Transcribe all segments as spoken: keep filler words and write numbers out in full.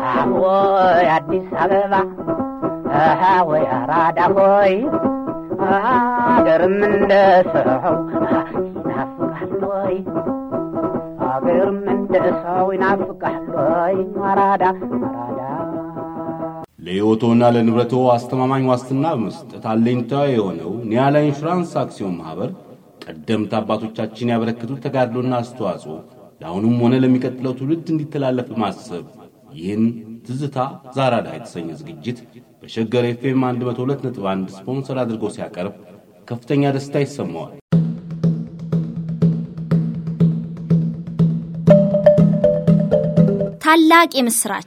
ወይ አዲስ አበባ ወይ አራዳ ሆይ አገርም እንደሰው ይናፍቃል ወይ አገርም እንደሰው ይናፍቃል ወይ አራዳ አራዳ ለዮቶና ለንብረቶ አስተማማኝ ዋስትና መስጠት አለኝታ የሆነው ኒያላ ኢንሹራንስ አክሲዮን ማህበር ቀደምት አባቶቻችን ያበረከቱት ተጋድሎና አስተዋጽኦ ለአሁኑም ሆነ ለሚቀጥለው ትውልድ እንዲተላለፍ ማሰብ ይህን ትዝታ ዛራዳ የተሰኘ ዝግጅት በሸገር ኤፍኤም one oh two point one ስፖንሰር አድርጎ ሲያቀርብ ከፍተኛ ደስታ ይሰማዋል። ታላቅ የምስራች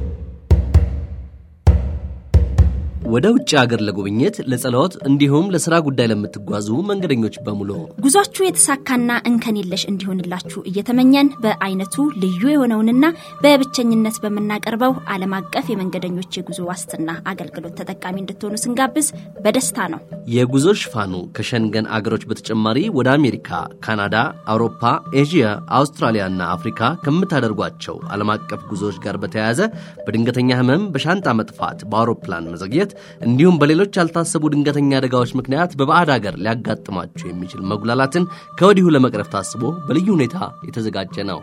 ወደ ውጭ ሀገር ለጉብኝት ለጸሎት እንዲሁም ለሥራ ጉዳይ ለምትጓዙ መንገደኞች በሙሉ ጉዟችሁ የተሳካና እንከን የለሽ እንዲሆንላችሁ እየተመኘን በአይነቱ ልዩ የሆነውንና በብቸኝነት በመናቀርበው ዓለም አቀፍ የመንገደኞች የጉዞ ዋስትና አገልግሎት ተጠቃሚ እንድትሆኑ ስንጋብዝ በደስታ ነው። የጉዞ ሽፋኑ ከሸንገን አገሮች በተጨማሪ ወደ አሜሪካ፣ ካናዳ፣ አውሮፓ፣ ኤዥያ፣ አውስትራሊያና አፍሪካ ከምታደርጓቸው ዓለም አቀፍ ጉዞዎች ጋር በተያያዘ በድንገተኛ ህመም፣ በሻንጣ መጥፋት፣ በአውሮፕላን መዘግየት እንዲሁም በሌሎች ያልታሰቡ ድንገተኛ አደጋዎች ምክንያት በባዕድ ሀገር ሊያጋጥማችሁ የሚችል መጉላላትን ከወዲሁ ለመቅረፍ ታስቦ በልዩ ሁኔታ የተዘጋጀ ነው።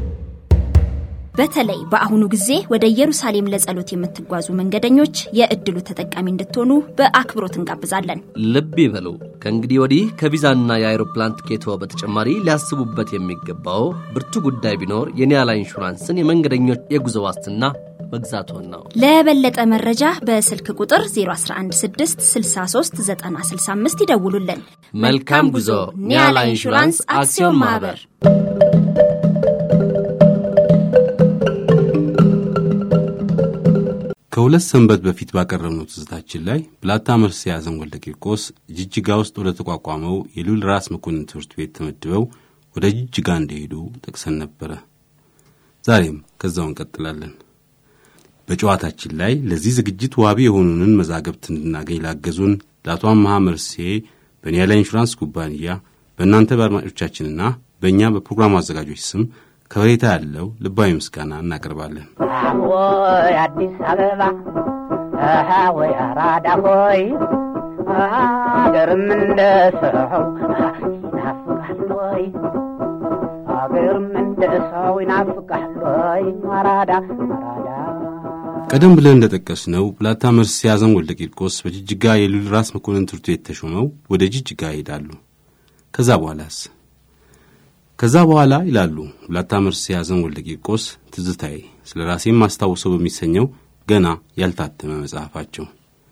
በተለይ በአሁኑ ጊዜ ወደ ኢየሩሳሌም ለጸሎት የምትጓዙ መንገደኞች የእድሉ ተጠቃሚ እንድትሆኑ በአክብሮት እንጋብዛለን። ልብ ይበሉ፣ ከእንግዲህ ወዲህ ከቪዛና የአይሮፕላን ቲኬቶ በተጨማሪ ሊያስቡበት የሚገባው ብርቱ ጉዳይ ቢኖር የኒያላ ኢንሹራንስን የመንገደኞች የጉዞ ዋስትና መግዛቱን ነው። ለበለጠ መረጃ በስልክ ቁጥር zero one one six six three nine nine six five ይደውሉልን። መልካም ጉዞ። ኒያላ ኢንሹራንስ አክሲዮን ማህበር። ከሁለት ሰንበት በፊት ባቀረብነው ትዝታችን ላይ ብላታ መርሲ ያዘን ወልደ ቂርቆስ ጅጅጋ ውስጥ ወደ ተቋቋመው የሉል ራስ መኮንን ትምህርት ቤት ተመድበው ወደ ጅጅጋ እንደሄዱ ጠቅሰን ነበር። ዛሬም ከዛው እንቀጥላለን። በጨዋታችን ላይ ለዚህ ዝግጅት ዋቢ የሆኑንን መዛግብት እንድናገኝ ላገዙን ለአቶ አምሃ መርሲ በኒያላ ኢንሹራንስ ኩባንያ በእናንተ በአድማጮቻችንና በእኛ በፕሮግራሙ አዘጋጆች ስም ከበሬታ ያለው ልባዊ ምስጋና እናቀርባለን። ወይ አዲስ አበባ ወይ አራዳ ሆይ አገርም እንደሰው ይናፍቃል ወይ አገርም እንደሰው ይናፍቃል ወይ አራዳ አራዳ ቀደም ብለን እንደተጠቀስነው ብላታ መርሲ ያዘን ወልደ ቂርቆስ በጅጅጋ የሉል ራስ መኮንን ትምህርት ቤት ተሾመው ወደ ጅጅጋ ይሄዳሉ። ከዛ በኋላስ ከዛ በኋላ ይላሉ ብላታ መርሲ ያዘን ወልደ ቂርቆስ ትዝታዬ ስለራሴም ማስታወሰው በሚሰኘው ገና ያልታተመ መጽሐፋቸው።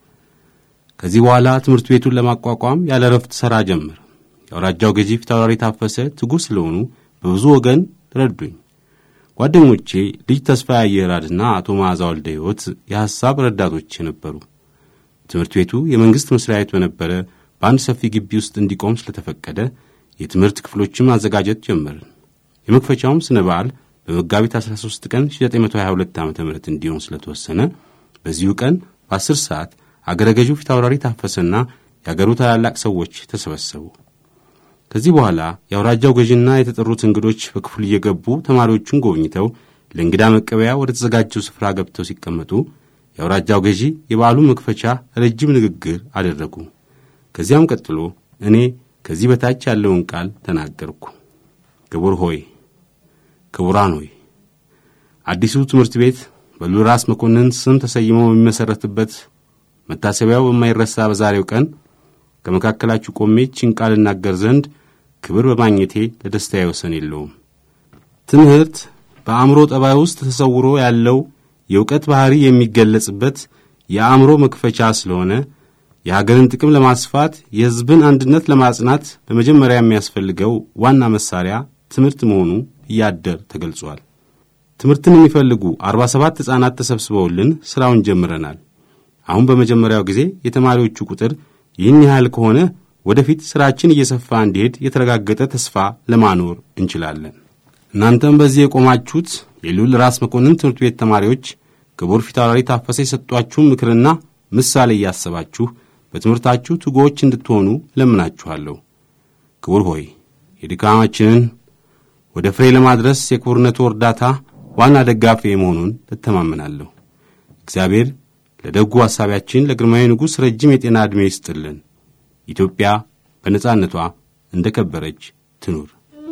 ከዚህ በኋላ ትምህርት ቤቱን ለማቋቋም ያለ ረፍት ሰራ ጀመር። ያወራጃው ገዢ ፊታውራሪ ታፈሰ ትጉ ስለሆኑ በብዙ ወገን ረዱኝ። ጓደኞቼ ልጅ ተስፋ ያየራድና አቶ ማዛ ወልደ ሕይወት የሐሳብ ረዳቶች ነበሩ። ትምህርት ቤቱ የመንግስት መስሪያ ቤት በነበረ በአንድ ሰፊ ግቢ ውስጥ እንዲቆም ስለተፈቀደ የትምህርት ክፍሎችን ማዘጋጀት ጀመርን። የመክፈቻውም ስነ በዓል በመጋቢት አስራ ሶስት ቀን ሺህ ዘጠኝ መቶ ሀያ ሁለት ዓመተ ምህረት እንዲሆን ስለተወሰነ በዚሁ ቀን በ10 ሰዓት አገረገዡ ፊታውራሪ ታፈሰና ያገሩ ታላላቅ ሰዎች ተሰበሰቡ። ከዚህ በኋላ ያወራጃው ገዢና የተጠሩት እንግዶች በክፍሉ እየገቡ ተማሪዎቹን ጎብኝተው ለእንግዳ መቀበያ ወደ ተዘጋጀው ስፍራ ገብተው ሲቀመጡ ያወራጃው ገዢ የበዓሉ መክፈቻ ረጅም ንግግር አደረጉ። ከዚያም ቀጥሎ እኔ ከዚህ በታች ያለውን ቃል ተናገርኩ። ክቡር ሆይ ክቡራን ሆይ አዲሱ ትምህርት ቤት በሉል ራስ መኮንን ስም ተሰይሞ የሚመሰረትበት መታሰቢያው በማይረሳ በዛሬው ቀን ከመካከላችሁ ቆሜ ይህችን ቃል እናገር ዘንድ ክብር በማግኘቴ ለደስታዬ ወሰን የለውም። ትምህርት በአእምሮ ጠባይ ውስጥ ተሰውሮ ያለው የእውቀት ባህሪ የሚገለጽበት የአእምሮ መክፈቻ ስለሆነ የሀገርን ጥቅም ለማስፋት የሕዝብን አንድነት ለማጽናት በመጀመሪያ የሚያስፈልገው ዋና መሳሪያ ትምህርት መሆኑ ያደር ተገልጿል። ትምህርትን የሚፈልጉ አርባ ሰባት ሕፃናት ተሰብስበውልን ስራውን ጀምረናል። አሁን በመጀመሪያው ጊዜ የተማሪዎቹ ቁጥር ይህን ያህል ከሆነ ወደፊት ስራችን እየሰፋ እንዲሄድ የተረጋገጠ ተስፋ ለማኖር እንችላለን። እናንተም በዚህ የቆማችሁት የሉል ራስ መኮንን ትምህርት ቤት ተማሪዎች ክቡር ፊታውራሪ ታፈሰ የሰጧችሁ ምክርና ምሳሌ ያሰባችሁ በትምህርታችሁ ትጉዎች እንድትሆኑ ለምናችኋለሁ። ክቡር ሆይ የድካማችንን ወደ ፍሬ ለማድረስ የክቡርነቱ እርዳታ ዋና ደጋፊ መሆኑን ተተማመናለሁ። እግዚአብሔር ለደጉ ሐሳቢያችን ለግርማዊ ንጉሥ ረጅም የጤና ዕድሜ ይስጥልን። ኢትዮጵያ በነጻነቷ እንደከበረች ትኑር።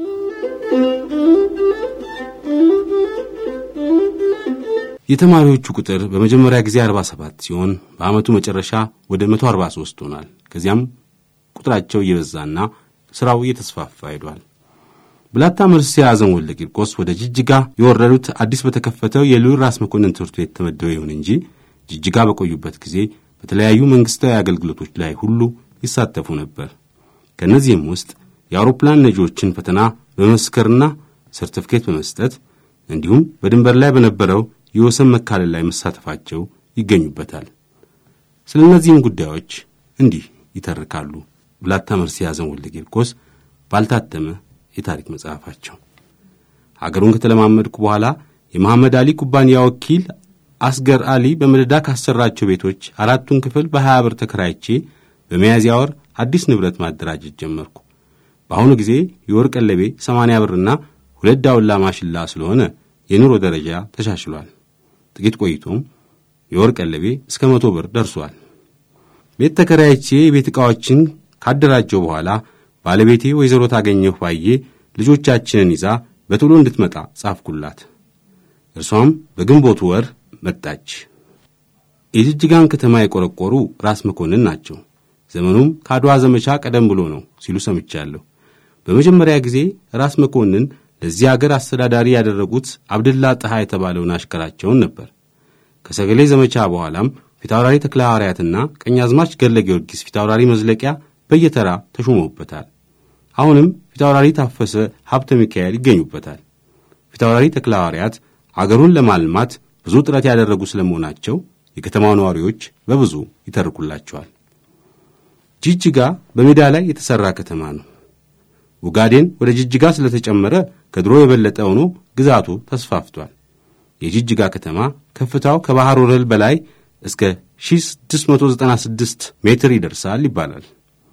የተማሪዎቹ ቁጥር በመጀመሪያ ጊዜ አርባ ሰባት ሲሆን በአመቱ መጨረሻ ወደ መቶ አርባ ሶስት ሆኗል። ከዚያም ቁጥራቸው እየበዛና ስራው እየተስፋፋ ሄዷል። ብላታ መርሲ ያዘን ወልደ ቂርቆስ ወደ ጅጅጋ የወረዱት አዲስ በተከፈተው የልዑል ራስ መኮንን ትምህርት ቤት ተመደው ይሁን እንጂ ጅጅጋ በቆዩበት ጊዜ በተለያዩ መንግስታዊ አገልግሎቶች ላይ ሁሉ ይሳተፉ ነበር። ከነዚህም ውስጥ የአውሮፕላን ነጂዎችን ፈተና በመስከርና ሰርቲፊኬት በመስጠት እንዲሁም በድንበር ላይ በነበረው የወሰን መካለል ላይ መሳተፋቸው ይገኙበታል። ስለነዚህም ጉዳዮች እንዲህ ይተርካሉ ብላታ መርሲ ያዘን ወልደ ቂርቆስ ባልታተመ የታሪክ መጽሐፋቸው። ሀገሩን ከተለማመድኩ በኋላ የመሐመድ አሊ ኩባንያ ወኪል አስገር አሊ በመደዳ ካሰራቸው ቤቶች አራቱን ክፍል በሀያ ብር ተከራይቼ በሚያዝያ ወር አዲስ ንብረት ማደራጀት ጀመርኩ። በአሁኑ ጊዜ የወር ቀለቤ ሰማንያ ብርና ሁለት ዳውላ ማሽላ ስለሆነ የኑሮ ደረጃ ተሻሽሏል። ጥቂት ቆይቶም የወር ቀለቤ እስከ መቶ ብር ደርሷል። ቤት ተከራይቼ የቤት ዕቃዎችን ካደራጀው በኋላ ባለቤቴ ወይዘሮ ታገኘሁ ባዬ ልጆቻችንን ይዛ በቶሎ እንድትመጣ ጻፍኩላት። እርሷም በግንቦት ወር መጣች። የጅጅጋን ከተማ የቆረቆሩ ራስ መኮንን ናቸው። ዘመኑም ከአድዋ ዘመቻ ቀደም ብሎ ነው ሲሉ ሰምቻለሁ። በመጀመሪያ ጊዜ ራስ መኮንን ለዚህ ሀገር አስተዳዳሪ ያደረጉት አብደላ ጣሃ የተባለውን አሽከራቸውን ነበር። ከሰገሌ ዘመቻ በኋላም ፊታውራሪ ተክለ ሐዋርያትና ቀኛዝማች ገለ ጊዮርጊስ ፊታውራሪ መዝለቂያ በየተራ ተሾመውበታል። አሁንም ፊታውራሪ ታፈሰ ሀብተ ሚካኤል ይገኙበታል። ፊታውራሪ ተክለ ሐዋርያት አገሩን ለማልማት ብዙ ጥረት ያደረጉ ስለመሆናቸው የከተማው ነዋሪዎች በብዙ ይተርኩላቸዋል። ጅጅጋ በሜዳ ላይ የተሰራ ከተማ ነው። ኡጋዴን ወደ ጅጅጋ ስለተጨመረ ከድሮ የበለጠ ሆኖ ግዛቱ ተስፋፍቷል። የጅጅጋ ከተማ ከፍታው ከባህር ወለል በላይ እስከ ሺህ ስድስት መቶ ዘጠና ስድስት ሜትር ይደርሳል ይባላል።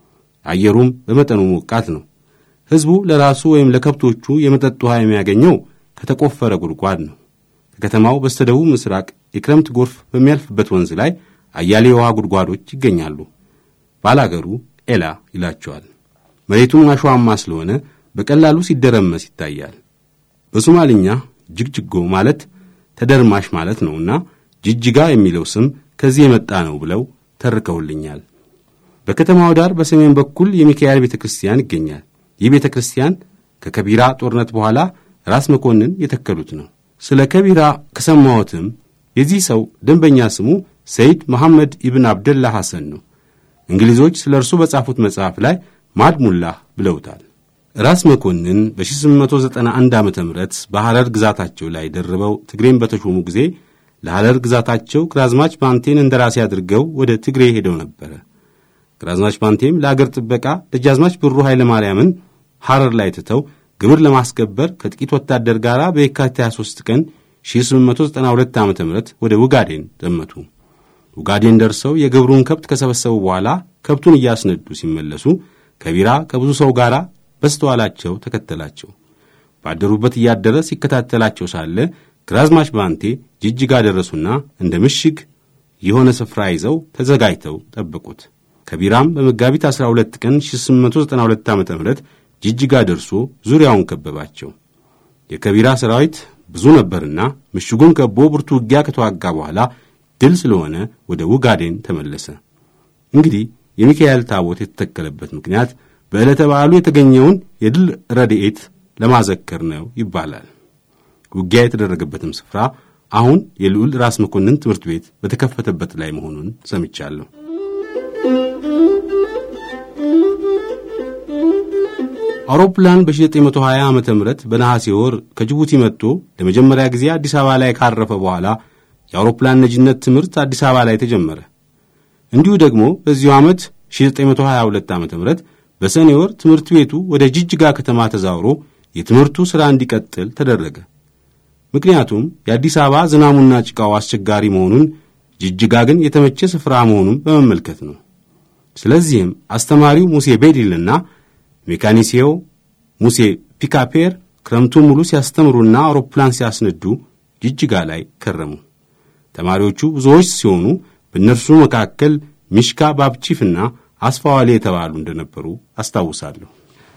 አየሩም በመጠኑ ሞቃት ነው። ህዝቡ ለራሱ ወይም ለከብቶቹ የመጠጥ ውሃ የሚያገኘው ከተቆፈረ ጉድጓድ ነው። ከከተማው በስተደቡብ ምስራቅ የክረምት ጎርፍ በሚያልፍበት ወንዝ ላይ አያሌ የውሃ ጉድጓዶች ይገኛሉ። ባላገሩ ኤላ ይላቸዋል። መሬቱም አሸዋማ ስለሆነ በቀላሉ ሲደረመስ ይታያል። በሶማሊኛ ጅግጅጎ ማለት ተደርማሽ ማለት ነውና ጅጅጋ የሚለው ስም ከዚህ የመጣ ነው ብለው ተርከውልኛል። በከተማው ዳር በሰሜን በኩል የሚካኤል ቤተክርስቲያን ይገኛል። ይህ ቤተክርስቲያን ከከቢራ ጦርነት በኋላ ራስ መኮንን የተከሉት ነው። ስለ ከቢራ ከሰማሁትም የዚህ ሰው ደንበኛ ስሙ ሰይድ መሐመድ ኢብን አብደላ ሐሰን ነው። እንግሊዞች ስለ እርሱ በጻፉት መጽሐፍ ላይ ማድሙላህ ብለውታል። ራስ መኮንን በ1891 ዓመተ ምህረት በሐረር ግዛታቸው ላይ ደርበው ትግሬን በተሾሙ ጊዜ ለሐረር ግዛታቸው ግራዝማች ባንቴን እንደራሴ አድርገው ወደ ትግሬ ሄደው ነበር። ግራዝማች ባንቴም ለአገር ጥበቃ ደጃዝማች ብሩ ኃይለ ማርያምን ሐረር ላይ ተተው ግብር ለማስከበር ከጥቂት ወታደር ጋር በየካቲት ሃያ ሦስት ቀን ሺህ ስምንት መቶ ዘጠና ሁለት ዓመተ ምህረት ወደ ኡጋዴን ዘመቱ። ኡጋዴን ደርሰው የግብሩን ከብት ከሰበሰቡ በኋላ ከብቱን እያስነዱ ሲመለሱ ከቢራ ከብዙ ሰው ጋር በስተኋላቸው ተከተላቸው። ባደሩበት እያደረ ሲከታተላቸው ሳለ ግራዝማች ባንቴ ጅጅጋ ደረሱና እንደ ምሽግ የሆነ ስፍራ ይዘው ተዘጋጅተው ጠበቁት። ከቢራም በመጋቢት አስራ ሁለት ቀን ሺህ ስምንት መቶ ዘጠና ሁለት ዓመተ ምህረት ጅጅጋ ደርሶ ዙሪያውን ከበባቸው። የከቢራ ሰራዊት ብዙ ነበርና ምሽጉን ከቦ ብርቱ ውጊያ ከተዋጋ በኋላ ድል ስለሆነ ወደ ኡጋዴን ተመለሰ። እንግዲህ የሚካኤል ታቦት የተተከለበት ምክንያት በዕለተ በዓሉ የተገኘውን የድል ረድኤት ለማዘከር ነው ይባላል። ውጊያ የተደረገበትም ስፍራ አሁን የልዑል ራስ መኮንን ትምህርት ቤት በተከፈተበት ላይ መሆኑን ሰምቻለሁ። አውሮፕላን በ1920 ዓመተ ምህረት በነሐሴ ወር ከጅቡቲ መጥቶ ለመጀመሪያ ጊዜ አዲስ አበባ ላይ ካረፈ በኋላ የአውሮፕላን ነጂነት ትምህርት አዲስ አበባ ላይ ተጀመረ። እንዲሁ ደግሞ በዚሁ ዓመት ሺህ ዘጠኝ መቶ ሀያ ሁለት ዓመተ ምህረት በሰኔ ወር ትምህርት ቤቱ ወደ ጅጅጋ ከተማ ተዛውሮ የትምህርቱ ሥራ እንዲቀጥል ተደረገ። ምክንያቱም የአዲስ አበባ ዝናሙና ጭቃው አስቸጋሪ መሆኑን፣ ጅጅጋ ግን የተመቸ ስፍራ መሆኑን በመመልከት ነው። ስለዚህም አስተማሪው ሙሴ ቤዲልና ሜካኒሲዮ ሙሴ ፒካፔር ክረምቱን ሙሉ ሲያስተምሩና አውሮፕላን ሲያስነዱ ጅጅጋ ላይ ከረሙ። ተማሪዎቹ ብዙዎች ሲሆኑ በእነርሱ መካከል ሚሽካ ባብቺፍና አስፋዋሊ የተባሉ እንደነበሩ አስታውሳለሁ።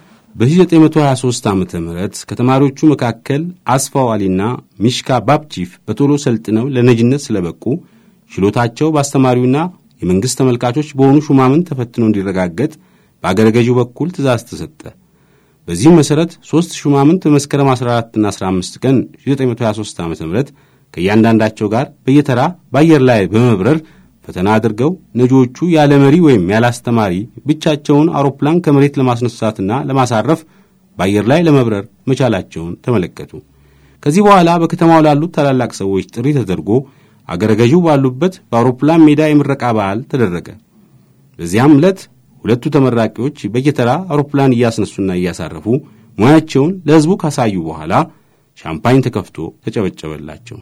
በ1923 ዓመተ ምህረት ከተማሪዎቹ መካከል አስፋዋሊና ሚሽካ ባብቺፍ በቶሎ ሰልጥነው ለነጅነት ስለበቁ ችሎታቸው በአስተማሪውና የመንግስት ተመልካቾች በሆኑ ሹማምን ተፈትኖ እንዲረጋገጥ በአገረ ገዢው በኩል ትእዛዝ ተሰጠ። በዚህም መሰረት ሶስት ሹማምንት በመስከረም አስራ አራት እና አስራ አምስት ቀን አስራ ዘጠኝ መቶ ሃያ ሦስት ዓመተ ምህረት ከያንዳንዳቸው ጋር በየተራ በአየር ላይ በመብረር ፈተና አድርገው ነጆቹ ያለ መሪ ወይም ያለ አስተማሪ ብቻቸውን አውሮፕላን ከመሬት ለማስነሳትና ለማሳረፍ በአየር ላይ ለመብረር መቻላቸውን ተመለከቱ። ከዚህ በኋላ በከተማው ላሉት ታላላቅ ሰዎች ጥሪ ተደርጎ አገረ ገዢው ባሉበት በአውሮፕላን ሜዳ የምረቃ በዓል ተደረገ። በዚያም ዕለት ሁለቱ ተመራቂዎች በየተራ አውሮፕላን እያስነሱና እያሳረፉ ሙያቸውን ለሕዝቡ ካሳዩ በኋላ ሻምፓኝ ተከፍቶ ተጨበጨበላቸው።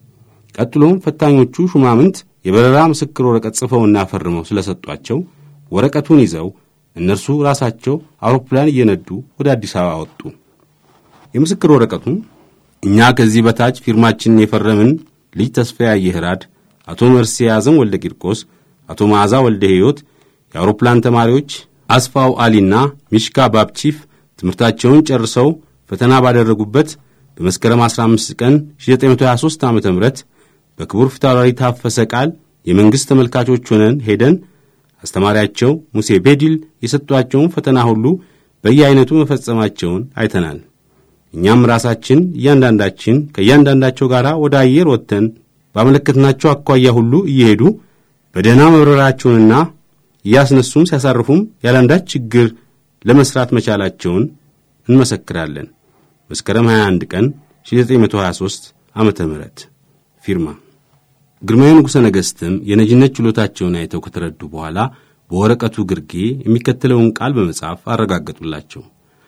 ቀጥሎም ፈታኞቹ ሹማምንት የበረራ ምስክር ወረቀት ጽፈውና ፈርመው ስለሰጧቸው ወረቀቱን ይዘው እነርሱ ራሳቸው አውሮፕላን እየነዱ ወደ አዲስ አበባ ወጡ። የምስክር ወረቀቱን እኛ ከዚህ በታች ፊርማችንን የፈረምን ልጅ ተስፋዬ ይህራድ፣ አቶ መርሲ ያዘን ወልደ ቂርቆስ፣ አቶ ማዕዛ ወልደ ሕይወት የአውሮፕላን ተማሪዎች አስፋው አሊና ሚሽካ ባብቺፍ ትምህርታቸውን ጨርሰው ፈተና ባደረጉበት በመስከረም አስራ አምስት ቀን አስራ ዘጠኝ መቶ ሃያ ሦስት ዓመተ ምህረት በክቡር ፊታውራሪ ታፈሰ ቃል የመንግስት ተመልካቾች ሆነን ሄደን አስተማሪያቸው ሙሴ ቤዲል የሰጧቸውን ፈተና ሁሉ በየአይነቱ መፈጸማቸውን አይተናል። እኛም ራሳችን እያንዳንዳችን ከእያንዳንዳቸው ጋር ወደ አየር ወጥተን ባመለከትናቸው አኳያ ሁሉ እየሄዱ በደህና መብረራቸውንና እያስነሱም ሲያሳርፉም ያለአንዳች ችግር ለመስራት መቻላቸውን እንመሰክራለን። መስከረም ሃያ አንድ ቀን አስራ ዘጠኝ መቶ ሃያ ሦስት ዓመተ ምህረት ፊርማ። ግርማዊ ንጉሠ ነገሥትም የነጅነት ችሎታቸውን አይተው ከተረዱ በኋላ በወረቀቱ ግርጌ የሚከተለውን ቃል በመጻፍ አረጋገጡላቸው።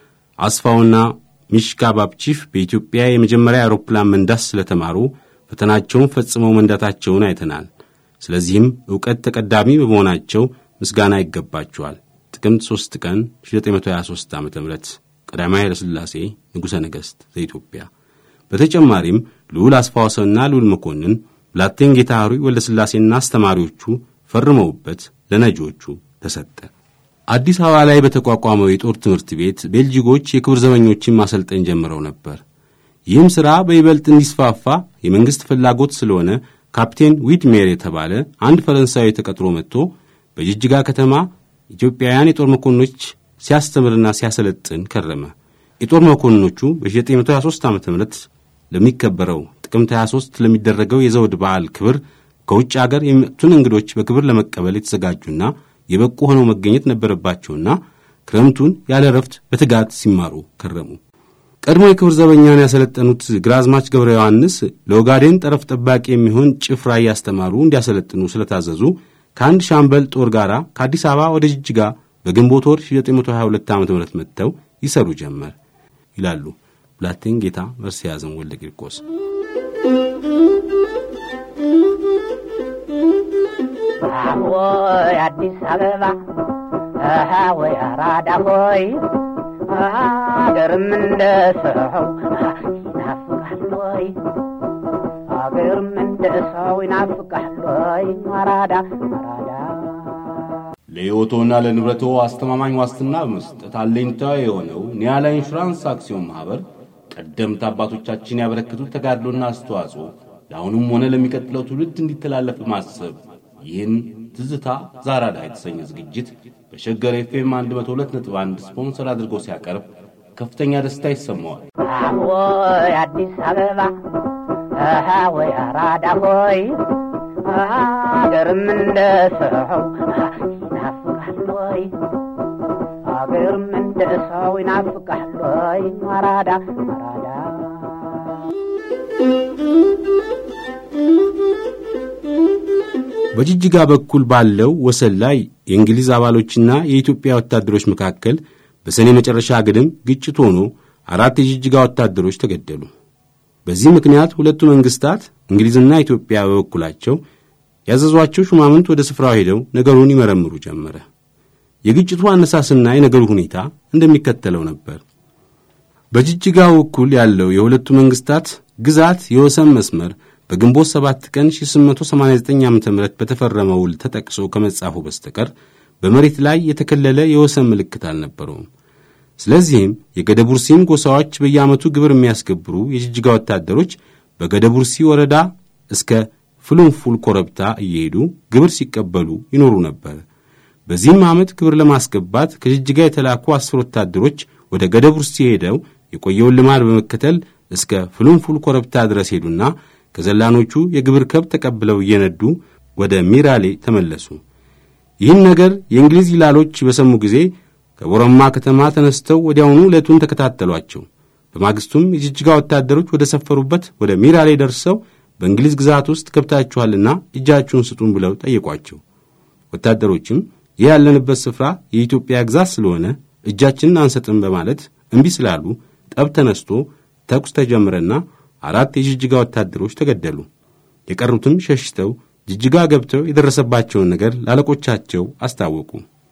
አስፋውና ሚሽካ ባብቺፍ በኢትዮጵያ የመጀመሪያ አውሮፕላን መንዳት ስለተማሩ ፈተናቸውን ፈጽመው መንዳታቸውን አይተናል። ስለዚህም ዕውቀት ተቀዳሚ በመሆናቸው ምስጋና ይገባቸዋል። ጥቅምት ሦስት ቀን አስራ ዘጠኝ መቶ ሃያ ሦስት ዓመተ ምህረት ቀዳማዊ ኃይለ ሥላሴ ንጉሠ ነገሥት ዘኢትዮጵያ። በተጨማሪም ልዑል አስፋወሰንና ልዑል መኮንን ብላቴን ጌታ ኅሩይ ወልደ ሥላሴና አስተማሪዎቹ ፈርመውበት ለነጆቹ ተሰጠ። አዲስ አበባ ላይ በተቋቋመው የጦር ትምህርት ቤት ቤልጂጎች የክብር ዘበኞችን ማሰልጠን ጀምረው ነበር። ይህም ሥራ በይበልጥ እንዲስፋፋ የመንግሥት ፍላጎት ስለሆነ ካፕቴን ዊድሜር የተባለ አንድ ፈረንሳዊ ተቀጥሮ መጥቶ በጅጅጋ ከተማ ኢትዮጵያውያን የጦር መኮንኖች ሲያስተምርና ሲያሰለጥን ከረመ። የጦር መኮንኖቹ በአስራ ዘጠኝ መቶ ሃያ ሦስት ዓመተ ምህረት ለሚከበረው ጥቅምት ሃያ ሦስት ለሚደረገው የዘውድ በዓል ክብር ከውጭ አገር የሚመጡትን እንግዶች በክብር ለመቀበል የተዘጋጁና የበቁ ሆነው መገኘት ነበረባቸውና ክረምቱን ያለ ረፍት በትጋት ሲማሩ ከረሙ። ቀድሞ የክብር ዘበኛን ያሰለጠኑት ግራዝማች ገብረ ዮሐንስ ለኦጋዴን ጠረፍ ጠባቂ የሚሆን ጭፍራ ያስተማሩ እንዲያሰለጥኑ ስለታዘዙ ከአንድ ሻምበል ጦር ጋር ከአዲስ አበባ ወደ ጅጅጋ በግንቦት ወር አስራ ዘጠኝ መቶ ሃያ ሁለት ዓመተ ምህረት መጥተው ይሰሩ ጀመር ይላሉ ብላቴን ጌታ መርሲ ያዘን ወልደ ቂርቆስ። ወይ አዲስ አበባ ወይ አራዳ ሆይ አገርም እንደ ሰው ይናፍቃል ወይ አገርም እንደ ሰው ይናፍቃል ወይ አራዳ አራዳ። ለሕይወቶና ለንብረቶ አስተማማኝ ዋስትና በመስጠት አለኝታ የሆነው ኒያላ ኢንሹራንስ አክሲዮን ማህበር ቀደምት አባቶቻችን ያበረከቱት ተጋድሎና አስተዋጽኦ ለአሁኑም ሆነ ለሚቀጥለው ትውልድ እንዲተላለፍ ማሰብ ይህን ትዝታ ዛራዳ የተሰኘ ዝግጅት በሸገር ኤፍኤም መቶ ሁለት ነጥብ አንድ ስፖንሰር አድርጎ ሲያቀርብ ከፍተኛ ደስታ ይሰማዋል። ወይ አዲስ አበባ ወይ አራዳ ሆይ አገርም እንደ ሰው ይናፍቃል ወይ አገርም እንደ ሰው ይናፍቃል ወይ አራዳ አራዳ። በጅጅጋ በኩል ባለው ወሰን ላይ የእንግሊዝ አባሎችና የኢትዮጵያ ወታደሮች መካከል በሰኔ መጨረሻ ግድም ግጭት ሆኖ አራት የጅጅጋ ወታደሮች ተገደሉ። በዚህ ምክንያት ሁለቱ መንግስታት እንግሊዝና ኢትዮጵያ በበኩላቸው ያዘዟቸው ሹማምንት ወደ ስፍራው ሄደው ነገሩን ይመረምሩ ጀመረ። የግጭቱ አነሳስና የነገሩ ሁኔታ እንደሚከተለው ነበር። በጅጅጋ በኩል ያለው የሁለቱ መንግስታት ግዛት የወሰን መስመር በግንቦት ሰባት ቀን ሺህ ስምንት መቶ ሰማንያ ዘጠኝ ዓመተ ምህረት በተፈረመው ውል ተጠቅሶ ከመጻፉ በስተቀር በመሬት ላይ የተከለለ የወሰን ምልክት አልነበረውም። ስለዚህም የገደቡርሲን ጎሳዎች በየዓመቱ ግብር የሚያስገብሩ የጅጅጋ ወታደሮች በገደቡርሲ ወረዳ እስከ ፍሉንፉል ኮረብታ እየሄዱ ግብር ሲቀበሉ ይኖሩ ነበር። በዚህም ዓመት ግብር ለማስገባት ከጅጅጋ የተላኩ አስር ወታደሮች ወደ ገደቡርሲ ሄደው የቆየውን ልማድ በመከተል እስከ ፍሉንፉል ኮረብታ ድረስ ሄዱና ከዘላኖቹ የግብር ከብት ተቀብለው እየነዱ ወደ ሚራሌ ተመለሱ። ይህን ነገር የእንግሊዝ ይላሎች በሰሙ ጊዜ ከቦረማ ከተማ ተነስተው ወዲያውኑ ዕለቱን ተከታተሏቸው። በማግስቱም የጅጅጋ ወታደሮች ወደ ሰፈሩበት ወደ ሚራሌ ደርሰው በእንግሊዝ ግዛት ውስጥ ገብታችኋልና እጃችሁን ስጡን ብለው ጠየቋቸው። ወታደሮችም ይህ ያለንበት ስፍራ የኢትዮጵያ ግዛት ስለሆነ እጃችንን አንሰጥም በማለት እንቢ ስላሉ ጠብ ተነስቶ ተኩስ ተጀመረና አራት የጅጅጋ ወታደሮች ተገደሉ። የቀሩትም ሸሽተው ጅጅጋ ገብተው የደረሰባቸውን ነገር ላለቆቻቸው አስታወቁ።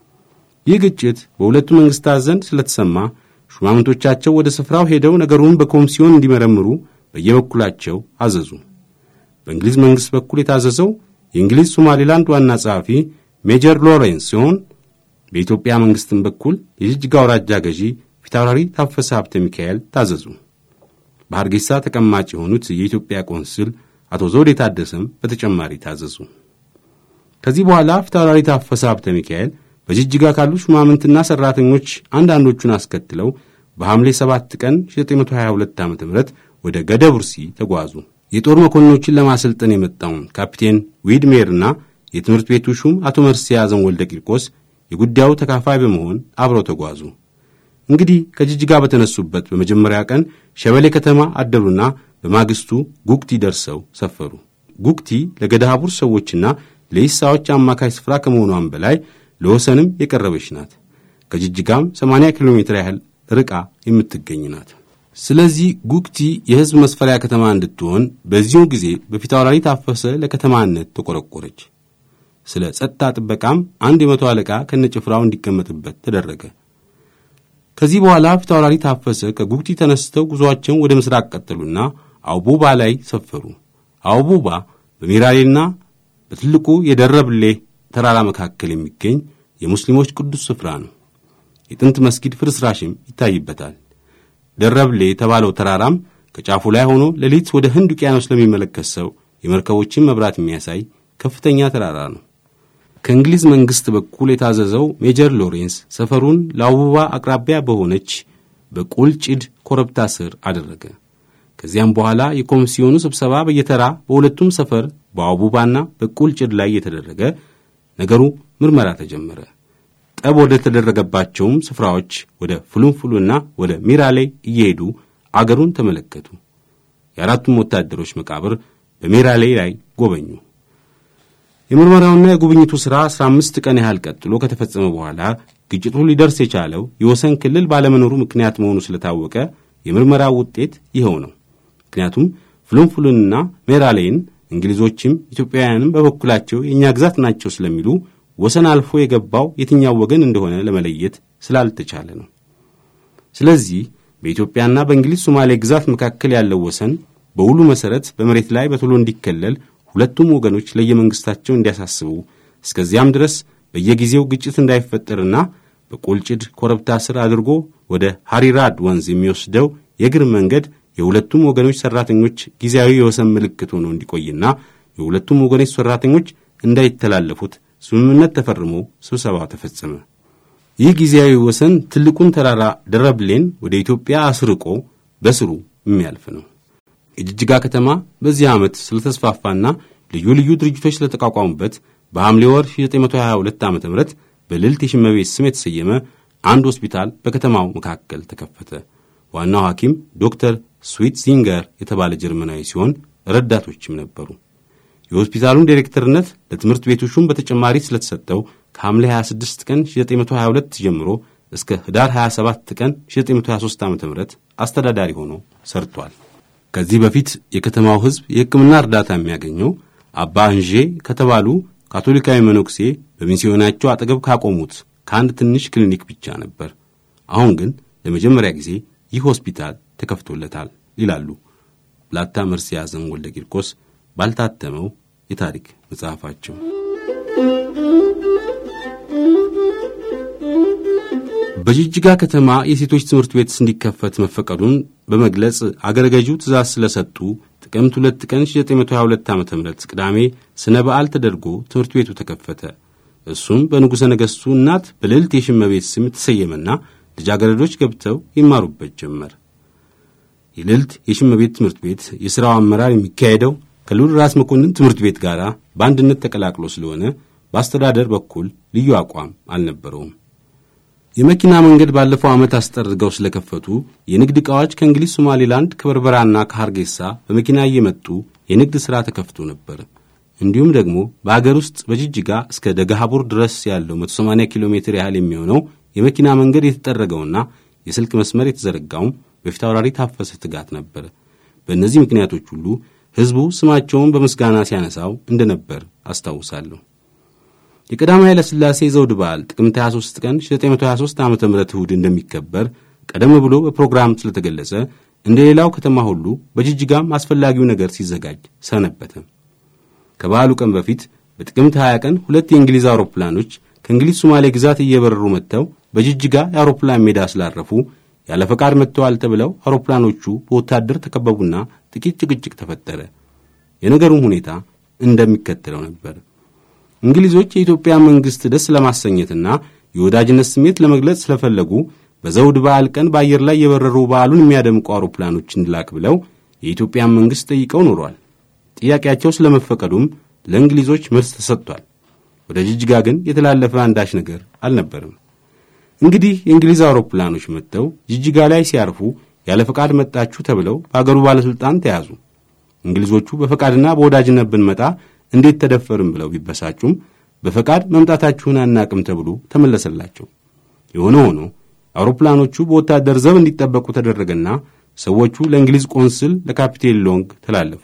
ይህ ግጭት በሁለቱ መንግስታት ዘንድ ስለተሰማ ሹማምንቶቻቸው ወደ ስፍራው ሄደው ነገሩን በኮሚሲዮን እንዲመረምሩ በየበኩላቸው አዘዙ። በእንግሊዝ መንግስት በኩል የታዘዘው የእንግሊዝ ሶማሊላንድ ዋና ጸሐፊ ሜጀር ሎሬንስ ሲሆን በኢትዮጵያ መንግስትም በኩል የጅጅጋ አውራጃ ገዢ ፊታውራሪ ታፈሰ ሀብተ ሚካኤል ታዘዙ። በሐርጌሳ ተቀማጭ የሆኑት የኢትዮጵያ ቆንስል አቶ ዘውዴ ታደሰም በተጨማሪ ታዘዙ። ከዚህ በኋላ ፊታውራሪ ታፈሰ ሀብተ ሚካኤል በጅጅጋ ካሉ ሹማምንትና ሰራተኞች አንዳንዶቹን አስከትለው በሐምሌ ሰባት ቀን ሺህ ዘጠኝ መቶ ሀያ ሁለት ዓመተ ምህረት ወደ ገደቡርሲ ተጓዙ። የጦር መኮንኖችን ለማሰልጠን የመጣው ካፒቴን ዊድሜርና የትምህርት ቤቱ ሹም አቶ መርስዔያዘን ወልደ ቂርቆስ የጉዳዩ ተካፋይ በመሆን አብረው ተጓዙ። እንግዲህ ከጅጅጋ በተነሱበት በመጀመሪያ ቀን ሸበሌ ከተማ አደሩና በማግስቱ ጉክቲ ደርሰው ሰፈሩ። ጉክቲ ለገዳሃቡር ሰዎችና ለኢሳዎች አማካይ ስፍራ ከመሆኗም በላይ ለወሰንም የቀረበች ናት። ከጅጅጋም ሰማንያ ኪሎ ሜትር ያህል ርቃ የምትገኝ ናት። ስለዚህ ጉክቲ የህዝብ መስፈሪያ ከተማ እንድትሆን በዚሁ ጊዜ በፊታውራሪ ታፈሰ ለከተማነት ተቆረቆረች። ስለ ጸጥታ ጥበቃም አንድ የመቶ አለቃ ከነጭፍራው እንዲቀመጥበት ተደረገ። ከዚህ በኋላ ፊታውራሪ ታፈሰ ከጉክቲ ተነስተው ጉዞአቸውን ወደ ምስራቅ ቀጠሉና አውቡባ ላይ ሰፈሩ። አውቡባ በሚራሌና በትልቁ የደረብሌ ተራራ መካከል የሚገኝ የሙስሊሞች ቅዱስ ስፍራ ነው። የጥንት መስጊድ ፍርስራሽም ይታይበታል። ደረብሌ የተባለው ተራራም ከጫፉ ላይ ሆኖ ሌሊት ወደ ህንድ ውቅያኖስ ለሚመለከት ሰው የመርከቦችን መብራት የሚያሳይ ከፍተኛ ተራራ ነው። ከእንግሊዝ መንግስት በኩል የታዘዘው ሜጀር ሎሬንስ ሰፈሩን ለአውቡባ አቅራቢያ በሆነች በቁልጭድ ኮረብታ ስር አደረገ። ከዚያም በኋላ የኮሚሲዮኑ ስብሰባ በየተራ በሁለቱም ሰፈር በአውቡባና በቁልጭድ ላይ የተደረገ ነገሩ ምርመራ ተጀመረ። ጠብ ወደ ተደረገባቸውም ስፍራዎች ወደ ፍሉንፉሉና ወደ ሚራሌ እየሄዱ አገሩን ተመለከቱ። የአራቱም ወታደሮች መቃብር በሚራሌ ላይ ጎበኙ። የምርመራውና የጉብኝቱ ሥራ አስራ አምስት ቀን ያህል ቀጥሎ ከተፈጸመ በኋላ ግጭቱ ሊደርስ የቻለው የወሰን ክልል ባለመኖሩ ምክንያት መሆኑ ስለታወቀ የምርመራው ውጤት ይኸው ነው። ምክንያቱም ፍሉንፉሉንና ሚራሌን እንግሊዞችም ኢትዮጵያውያንም በበኩላቸው የኛ ግዛት ናቸው ስለሚሉ ወሰን አልፎ የገባው የትኛው ወገን እንደሆነ ለመለየት ስላልተቻለ ነው። ስለዚህ በኢትዮጵያና በእንግሊዝ ሶማሌ ግዛት መካከል ያለው ወሰን በውሉ መሰረት በመሬት ላይ በቶሎ እንዲከለል ሁለቱም ወገኖች ለየመንግስታቸው እንዲያሳስቡ እስከዚያም ድረስ በየጊዜው ግጭት እንዳይፈጠርና በቁልጭድ ኮረብታ ስር አድርጎ ወደ ሃሪራድ ወንዝ የሚወስደው የእግር መንገድ የሁለቱም ወገኖች ሰራተኞች ጊዜያዊ የወሰን ምልክት ሆኖ እንዲቆይና የሁለቱም ወገኖች ሰራተኞች እንዳይተላለፉት ስምምነት ተፈርሞ ስብሰባው ተፈጸመ። ይህ ጊዜያዊ ወሰን ትልቁን ተራራ ደረብሌን ወደ ኢትዮጵያ አስርቆ በስሩ የሚያልፍ ነው። የጅጅጋ ከተማ በዚህ ዓመት ስለተስፋፋና ልዩ ልዩ ድርጅቶች ስለተቋቋሙበት በሐምሌ ወር ሺህ ዘጠኝ መቶ ሀያ ሁለት ዓመተ ምህረት በልልት የሽመቤት ስም የተሰየመ አንድ ሆስፒታል በከተማው መካከል ተከፈተ። ዋናው ሐኪም ዶክተር ስዊት ዚንገር የተባለ ጀርመናዊ ሲሆን ረዳቶችም ነበሩ። የሆስፒታሉን ዳይሬክተርነት ለትምህርት ቤቱ ሹም በተጨማሪ ስለተሰጠው ከሐምሌ ሀያ ስድስት ቀን ሺህ ዘጠኝ መቶ ሀያ ሁለት ጀምሮ እስከ ህዳር ሀያ ሰባት ቀን ሺህ ዘጠኝ መቶ ሀያ ሦስት ዓመተ ምህረት አስተዳዳሪ ሆኖ ሰርቷል። ከዚህ በፊት የከተማው ህዝብ የሕክምና እርዳታ የሚያገኘው አባ አንጄ ከተባሉ ካቶሊካዊ መነኩሴ በሚስዮናቸው አጠገብ ካቆሙት ከአንድ ትንሽ ክሊኒክ ብቻ ነበር። አሁን ግን ለመጀመሪያ ጊዜ ይህ ሆስፒታል ተከፍቶለታል ይላሉ ብላታ መርሲ ያዘን ወልደ ቂርቆስ ባልታተመው የታሪክ መጽሐፋቸው በጅጅጋ ከተማ የሴቶች ትምህርት ቤት እንዲከፈት መፈቀዱን በመግለጽ አገረገጁ ትእዛዝ ስለሰጡ ጥቅምት ሁለት ቀን ሺህ ዘጠኝ መቶ ሃያ ሁለት ዓመተ ምህረት ቅዳሜ ስነ በዓል ተደርጎ ትምህርት ቤቱ ተከፈተ። እሱም በንጉሠ ነገሥቱ እናት በልዕልት የሽመቤት ስም ተሰየመና ልጃገረዶች ገብተው ይማሩበት ጀመር። የልዕልት የሽመቤት ትምህርት ቤት የሥራው አመራር የሚካሄደው ከልዑል ራስ መኮንን ትምህርት ቤት ጋር በአንድነት ተቀላቅሎ ስለሆነ በአስተዳደር በኩል ልዩ አቋም አልነበረውም። የመኪና መንገድ ባለፈው ዓመት አስጠርገው ስለከፈቱ የንግድ ዕቃዎች ከእንግሊዝ ሶማሌላንድ ከበርበራና ከሐርጌሳ በመኪና እየመጡ የንግድ ሥራ ተከፍቶ ነበር። እንዲሁም ደግሞ በአገር ውስጥ በጅጅጋ እስከ ደጋሃቡር ድረስ ያለው መቶ ሰማንያ ኪሎ ሜትር ያህል የሚሆነው የመኪና መንገድ የተጠረገውና የስልክ መስመር የተዘረጋውም በፊት አውራሪ ታፈሰ ትጋት ነበር። በእነዚህ ምክንያቶች ሁሉ ሕዝቡ ስማቸውን በምስጋና ሲያነሳው እንደነበር አስታውሳለሁ። የቀዳማዊ ኃይለ ሥላሴ ዘውድ በዓል ጥቅምት ሃያ ሦስት ቀን ሺህ ዘጠኝ መቶ ሃያ ሦስት ዓመተ ምህረት እሁድ እንደሚከበር ቀደም ብሎ በፕሮግራም ስለተገለጸ እንደሌላው ከተማ ሁሉ በጅጅጋም አስፈላጊው ነገር ሲዘጋጅ ሰነበተ። ከበዓሉ ቀን በፊት በጥቅምት ሃያ ቀን ሁለት የእንግሊዝ አውሮፕላኖች ከእንግሊዝ ሶማሌ ግዛት እየበረሩ መጥተው በጅጅጋ የአውሮፕላን ሜዳ ስላረፉ ያለ ፈቃድ መጥተዋል ተብለው አውሮፕላኖቹ በወታደር ተከበቡና ጥቂት ጭቅጭቅ ተፈጠረ። የነገሩም ሁኔታ እንደሚከተለው ነበር። እንግሊዞች የኢትዮጵያ መንግስት ደስ ለማሰኘትና የወዳጅነት ስሜት ለመግለጽ ስለፈለጉ በዘውድ በዓል ቀን በአየር ላይ የበረሩ በዓሉን የሚያደምቁ አውሮፕላኖች እንዲላክ ብለው የኢትዮጵያ መንግስት ጠይቀው ኖሯል። ጥያቄያቸው ስለመፈቀዱም ለእንግሊዞች መልስ ተሰጥቷል። ወደ ጅጅጋ ግን የተላለፈ አንዳች ነገር አልነበረም። እንግዲህ የእንግሊዝ አውሮፕላኖች መጥተው ጅጅጋ ላይ ሲያርፉ ያለ ፈቃድ መጣችሁ ተብለው በአገሩ ባለስልጣን ተያዙ። እንግሊዞቹ በፈቃድና በወዳጅነት ብንመጣ እንዴት ተደፈርም ብለው ቢበሳጩም በፈቃድ መምጣታችሁን አናቅም ተብሎ ተመለሰላቸው። የሆነ ሆኖ አውሮፕላኖቹ በወታደር ዘብ እንዲጠበቁ ተደረገና ሰዎቹ ለእንግሊዝ ቆንስል ለካፒቴን ሎንግ ተላለፉ።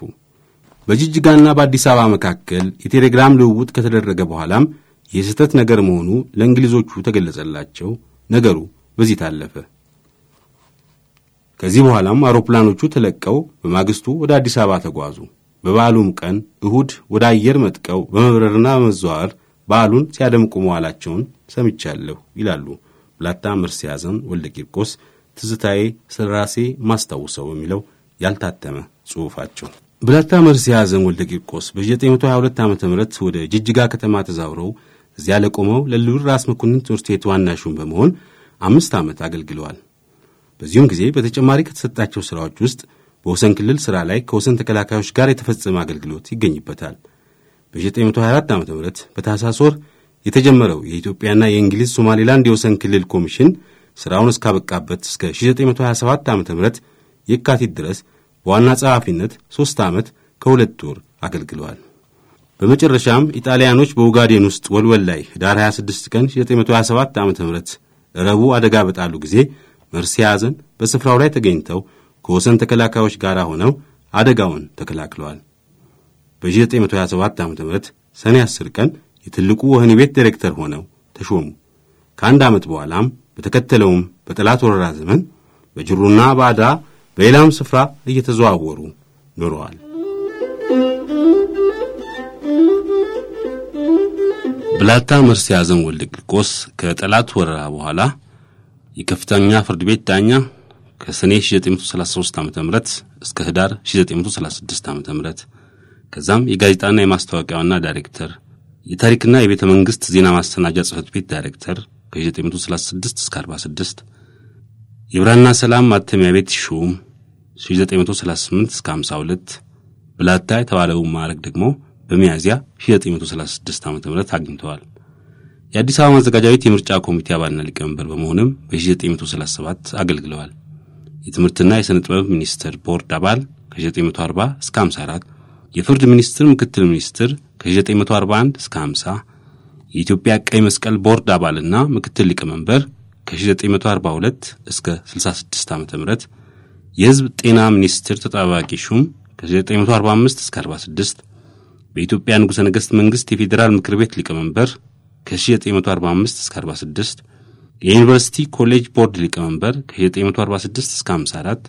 በጅጅጋና በአዲስ አበባ መካከል የቴሌግራም ልውውጥ ከተደረገ በኋላም የስህተት ነገር መሆኑ ለእንግሊዞቹ ተገለጸላቸው። ነገሩ በዚህ ታለፈ። ከዚህ በኋላም አውሮፕላኖቹ ተለቀው በማግስቱ ወደ አዲስ አበባ ተጓዙ። በበዓሉም ቀን እሁድ ወደ አየር መጥቀው በመብረርና በመዘዋወር በዓሉን ሲያደምቁ መዋላቸውን ሰምቻለሁ ይላሉ ብላታ መርሲ ያዘን ወልደ ቂርቆስ ትዝታዬ ስለራሴ ማስታወሰው የሚለው ያልታተመ ጽሑፋቸው። ብላታ መርሲ ያዘን ወልደ ቂርቆስ በዘጠኝ መቶ ሃያ ሁለት ዓመተ ምህረት ወደ ጅጅጋ ከተማ ተዛውረው እዚያ ለቆመው ለልዑል ራስ መኮንን ትምህርት ቤት ዋና ሹም በመሆን አምስት ዓመት አገልግለዋል። በዚሁም ጊዜ በተጨማሪ ከተሰጣቸው ሥራዎች ውስጥ በወሰን ክልል ሥራ ላይ ከወሰን ተከላካዮች ጋር የተፈጸመ አገልግሎት ይገኝበታል። በዘጠኝ መቶ ሃያ አራት ዓመተ ምህረት በታህሳስ ወር የተጀመረው የኢትዮጵያና የእንግሊዝ ሶማሌላንድ የወሰን ክልል ኮሚሽን ሥራውን እስካበቃበት እስከ ሺህ ዘጠኝ መቶ ሃያ ሰባት ዓመተ ምህረት የካቲት ድረስ በዋና ጸሐፊነት ሦስት ዓመት ከሁለት ወር አገልግለዋል። በመጨረሻም ኢጣሊያኖች በኡጋዴን ውስጥ ወልወል ላይ ዳር ሃያ ስድስት ቀን ሺህ ዘጠኝ መቶ ሃያ ሰባት ዓመተ ምህረት ረቡዕ አደጋ በጣሉ ጊዜ መርሲ ያዘን በስፍራው ላይ ተገኝተው ከወሰን ተከላካዮች ጋር ሆነው አደጋውን ተከላክለዋል። በዘጠኝ መቶ ሃያ ሰባት ዓመተ ምህረት ሰኔ አስር ቀን የትልቁ ወህኒ ቤት ዳይሬክተር ሆነው ተሾሙ። ከአንድ ዓመት በኋላም በተከተለውም በጠላት ወረራ ዘመን በጅሩና ባዳ በሌላም ስፍራ እየተዘዋወሩ ኖረዋል። ብላታ መርሲ ያዘን ወልደ ቂርቆስ ከጠላት ወረራ በኋላ የከፍተኛ ፍርድ ቤት ዳኛ ከሰኔ ሺህ ዘጠኝ መቶ ሰላሳ ሦስት ዓመተ ምህረት እስከ ህዳር ሺህ ዘጠኝ መቶ ሰላሳ ስድስት ዓመተ ምህረት ከዛም የጋዜጣና የማስታወቂያ ዋና ዳይሬክተር የታሪክና የቤተ መንግስት ዜና ማስተናጃ ጽሕፈት ቤት ዳይሬክተር ከዘጠኝ መቶ ሰላሳ ስድስት እስከ አርባ ስድስት የብራና ሰላም ማተሚያ ቤት ሹም ሺህ ዘጠኝ መቶ ሰላሳ ስምንት እስከ ሃምሳ ሁለት ብላታ የተባለው ማዕረግ ደግሞ በሚያዚያ ሺህ ዘጠኝ መቶ ሰላሳ ስድስት ዓመተ ምህረት አግኝተዋል። የአዲስ አበባ ማዘጋጃ ቤት የምርጫ ኮሚቴ አባልና ሊቀመንበር በመሆንም በዘጠኝ መቶ ሰላሳ ሰባት አገልግለዋል። የትምህርትና የሥነ ጥበብ ሚኒስትር ቦርድ አባል ከዘጠኝ መቶ አርባ እስከ ሃምሳ አራት የፍርድ ሚኒስትር ምክትል ሚኒስትር ከዘጠኝ መቶ አርባ አንድ እስከ ሃምሳ የኢትዮጵያ ቀይ መስቀል ቦርድ አባልና ምክትል ሊቀመንበር ከዘጠኝ መቶ አርባ ሁለት እስከ ስልሳ ስድስት ዓመተ ምህረት የሕዝብ ጤና ሚኒስትር ተጠባባቂ ሹም ከዘጠኝ መቶ አርባ አምስት እስከ አርባ ስድስት በኢትዮጵያ ንጉሠ ነገሥት መንግስት የፌዴራል ምክር ቤት ሊቀመንበር ከዘጠኝ መቶ አርባ አምስት እስከ አርባ ስድስት የዩኒቨርሲቲ ኮሌጅ ቦርድ ሊቀመንበር ከዘጠኝ መቶ አርባ ስድስት እስከ ሃምሳ አራት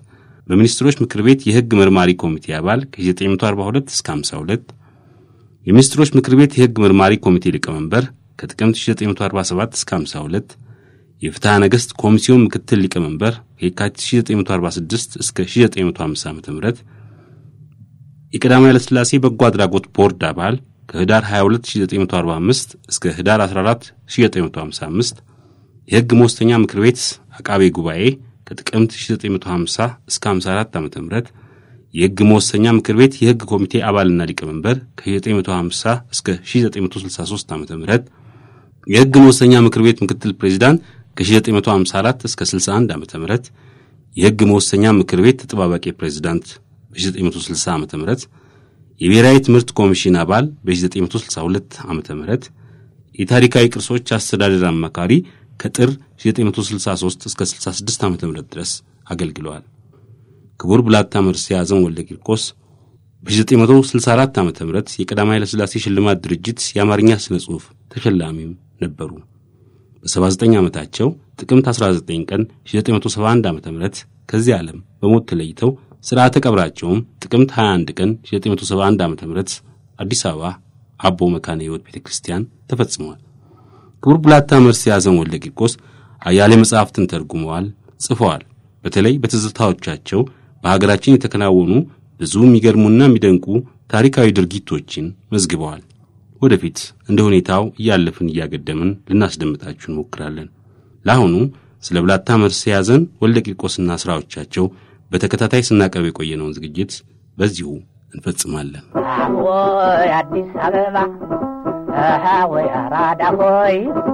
በሚኒስትሮች ምክር ቤት የሕግ መርማሪ ኮሚቴ አባል ከ1942 እስከ ሃምሳ ሁለት፣ የሚኒስትሮች ምክር ቤት የሕግ መርማሪ ኮሚቴ ሊቀመንበር ከጥቅምት አስራ ዘጠኝ አርባ ሰባት እስከ ሃምሳ ሁለት፣ የፍትሐ ነገሥት ኮሚሲዮን ምክትል ሊቀመንበር ከየካቲት አስራ ዘጠኝ አርባ ስድስት እስከ አስራ ዘጠኝ ሃምሳ ዓመተ ምህረት፣ የቀዳማዊ ኃይለ ሥላሴ በጎ አድራጎት ቦርድ አባል ከህዳር ሃያ ሁለት ሺህ ዘጠኝ መቶ አርባ አምስት እስከ ህዳር አስራ አራት ሺህ ዘጠኝ መቶ ሃምሳ አምስት፣ የሕግ መወሰኛ ምክር ቤት አቃቤ ጉባኤ ከጥቅምት አስራ ዘጠኝ ሃምሳ እስከ ሃምሳ አራት ዓመተ ምህረት፣ የሕግ መወሰኛ ምክር ቤት የሕግ ኮሚቴ አባልና ሊቀመንበር ከ1950 እስከ አስራ ዘጠኝ ስልሳ ሶስት ዓመተ ምህረት፣ የሕግ መወሰኛ ምክር ቤት ምክትል ፕሬዝዳንት ከ1954 እስከ ስልሳ አንድ ዓመተ ምህረት፣ የሕግ መወሰኛ ምክር ቤት ተጠባባቂ ፕሬዝዳንት በ1960 ዓመተ ምህረት፣ የብሔራዊ ትምህርት ኮሚሽን አባል በ1962 ዓመተ ምህረት፣ የታሪካዊ ቅርሶች አስተዳደር አማካሪ ከጥር አስራ ዘጠኝ ስልሳ ሶስት እስከ ስልሳ ስድስት ዓመተ ምህረት ድረስ አገልግለዋል። ክቡር ብላታ መርሴ ያዘን ወልደ ቂርቆስ በ1964 ዓመተ ምህረት የቀዳማዊ ኃይለ ሥላሴ ሽልማት ድርጅት የአማርኛ ስነ ጽሑፍ ተሸላሚም ነበሩ። በሰባ ዘጠኝ ዓመታቸው ጥቅምት አስራ ዘጠኝ ቀን አስራ ዘጠኝ ሰባ አንድ ዓመተ ምህረት ከዚህ ዓለም በሞት ተለይተው ሥርዓተ ቀብራቸውም ጥቅምት ሃያ አንድ ቀን አስራ ዘጠኝ ሰባ አንድ ዓመተ ምህረት አዲስ አበባ አቦ መካነ ሕይወት ቤተክርስቲያን ተፈጽሟል። ክቡር ብላታ መርሴ ያዘን ወልደ ቂርቆስ አያሌ መጻሕፍትን ተርጉመዋል፣ ጽፈዋል። በተለይ በትዝታዎቻቸው በሀገራችን የተከናወኑ ብዙ የሚገርሙና የሚደንቁ ታሪካዊ ድርጊቶችን መዝግበዋል። ወደፊት እንደ ሁኔታው እያለፍን እያገደምን ልናስደምጣችሁ እንሞክራለን። ለአሁኑ ስለ ብላታ መርሴ ያዘን ወልደ ቂርቆስና ሥራዎቻቸው በተከታታይ ስናቀርብ የቆየነውን ዝግጅት በዚሁ እንፈጽማለን። ወይ አዲስ አበባ አሃ ወይ አራዳ ሆይ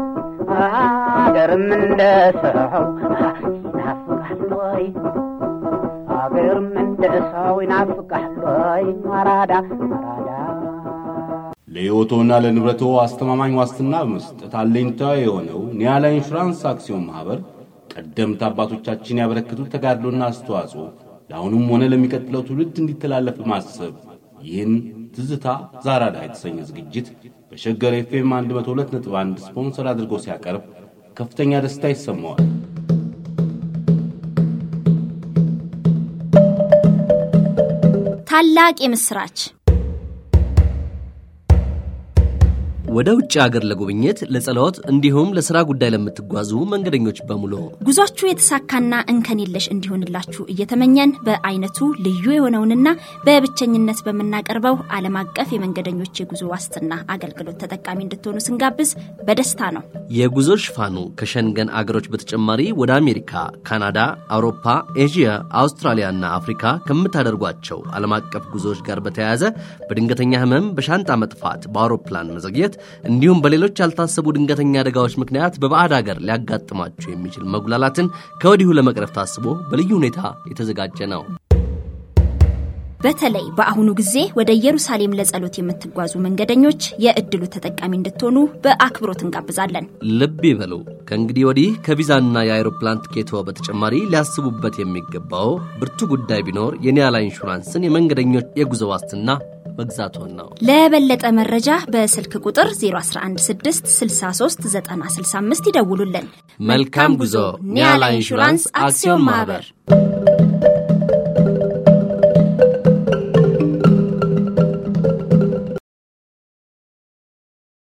አገርም እንደ ሰው ይናፍቃል ወይ አገርም እንደ ሰው ይናፍቃል ወይ አራዳ አራዳ። ለሕይወቶና ለንብረቶ አስተማማኝ ዋስትና በመስጠት አለኝታ የሆነው ኒያላ ኢንሹራንስ አክሲዮን ማህበር ቀደምት አባቶቻችን ያበረከቱት ተጋድሎና አስተዋጽኦ ለአሁኑም ሆነ ለሚቀጥለው ትውልድ እንዲተላለፍ ማሰብ ይህን ትዝታ ዛራዳ የተሰኘ ዝግጅት በሸገር ኤፍኤም መቶ ሁለት ነጥብ አንድ ስፖንሰር አድርጎ ሲያቀርብ ከፍተኛ ደስታ ይሰማዋል። ታላቅ የምስራች! ወደ ውጭ ሀገር ለጉብኝት ለጸሎት እንዲሁም ለሥራ ጉዳይ ለምትጓዙ መንገደኞች በሙሉ ጉዟችሁ የተሳካና እንከን የለሽ እንዲሆንላችሁ እየተመኘን በአይነቱ ልዩ የሆነውንና በብቸኝነት በመናቀርበው ዓለም አቀፍ የመንገደኞች የጉዞ ዋስትና አገልግሎት ተጠቃሚ እንድትሆኑ ስንጋብዝ በደስታ ነው። የጉዞ ሽፋኑ ከሸንገን አገሮች በተጨማሪ ወደ አሜሪካ፣ ካናዳ፣ አውሮፓ፣ ኤዥያ፣ አውስትራሊያና አፍሪካ ከምታደርጓቸው ዓለም አቀፍ ጉዞዎች ጋር በተያያዘ በድንገተኛ ህመም፣ በሻንጣ መጥፋት፣ በአውሮፕላን መዘግየት እንዲሁም በሌሎች ያልታሰቡ ድንገተኛ አደጋዎች ምክንያት በባዕድ ሀገር ሊያጋጥማችሁ የሚችል መጉላላትን ከወዲሁ ለመቅረፍ ታስቦ በልዩ ሁኔታ የተዘጋጀ ነው። በተለይ በአሁኑ ጊዜ ወደ ኢየሩሳሌም ለጸሎት የምትጓዙ መንገደኞች የእድሉ ተጠቃሚ እንድትሆኑ በአክብሮት እንጋብዛለን። ልብ ይበሉ፣ ከእንግዲህ ወዲህ ከቪዛና የአውሮፕላን ቲኬቶ በተጨማሪ ሊያስቡበት የሚገባው ብርቱ ጉዳይ ቢኖር የኒያላ ኢንሹራንስን የመንገደኞች የጉዞ ዋስትና መግዛቱን ነው። ለበለጠ መረጃ በስልክ ቁጥር ዜሮ አንድ አንድ ስድስት ስልሳ ሶስት ዘጠና ስልሳ አምስት ይደውሉልን። መልካም ጉዞ! ኒያላ ኢንሹራንስ አክሲዮን ማህበር።